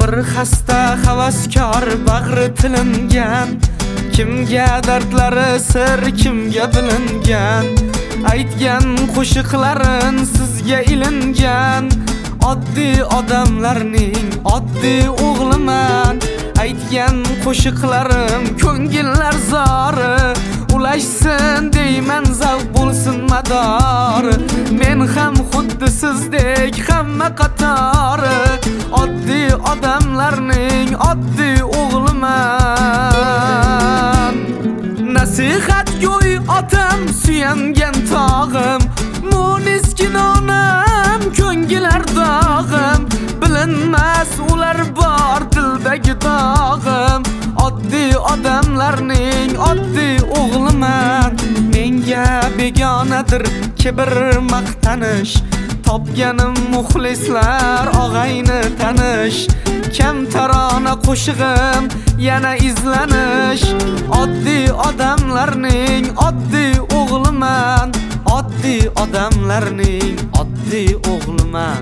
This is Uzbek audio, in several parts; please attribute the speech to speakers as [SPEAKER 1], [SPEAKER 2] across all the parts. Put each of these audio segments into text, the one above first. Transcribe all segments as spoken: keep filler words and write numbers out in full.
[SPEAKER 1] Bir xasta havaskor bag'ri tilingan, kimga dardlari sir, kimga bilingan. Aytgan qo'shiqlarin sizga ilingan. Oddiy odamlarning oddiy o'g'liman. Aytgan qo'shiqlarim ko'ngillar zori, ulashsin deyman zavq bo'lsin madori. Men ham xuddi sizdek hamma qatori, oddiy odamlarning oddiy o'g'liman. Nasihat go'y otam, suyangan tog'im, muniskin onam, ko'ngillar dog'im. Bilinmas ular bor dildagi dog'im. Oddiy odamlarning oddiy o'g'liman. Menga begonadir kibr maqtanish, topganim muxlislar og'ayni tanish. Kamtarona qo'shig'im yana izlanish. Oddiy odamlarning oddiy o'g'liman. Oddiy odamlarning oddiy o'g'liman.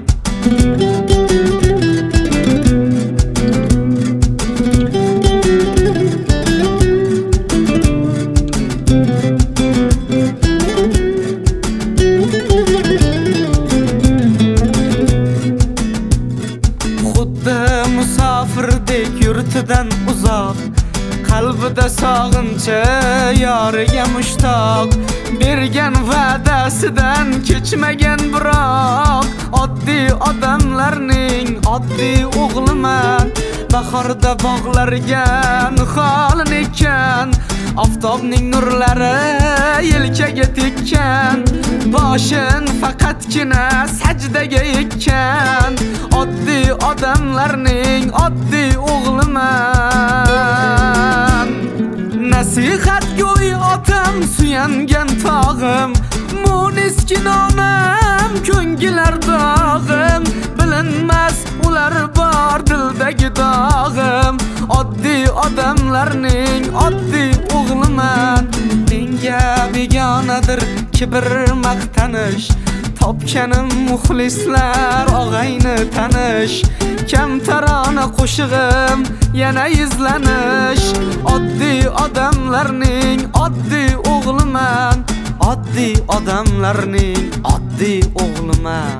[SPEAKER 1] Musofirdek yurtidan uzoq, qalbida sog'inchi, yoriga mushtoq. Bergan va'dasidan kechmagan biroq, oddiy odamlarning oddiy o'g'liman. Bahorda bog'larga niholin ekkan, oftobning nurlari yelkaga tekkan. Boshin faqatgina sajdaga ekkan. Oddiy odamlarning oddiy o'g'liman. Nasihat go'y otam, suyangan tog'im, muniskin onam, ko'ngillar dog'im. Bilinmas ular bor dildagi dog'im. Oddiy odamlarning oddiy o'g'liman. Menga begonadir kibr maqtanish, topganim muxlislar og'ayni tanish. Kamtarona qo'shig'im yana izlanish. Oddiy odamlarning oddiy o'g'liman. Oddiy odamlarning oddiy o'g'liman.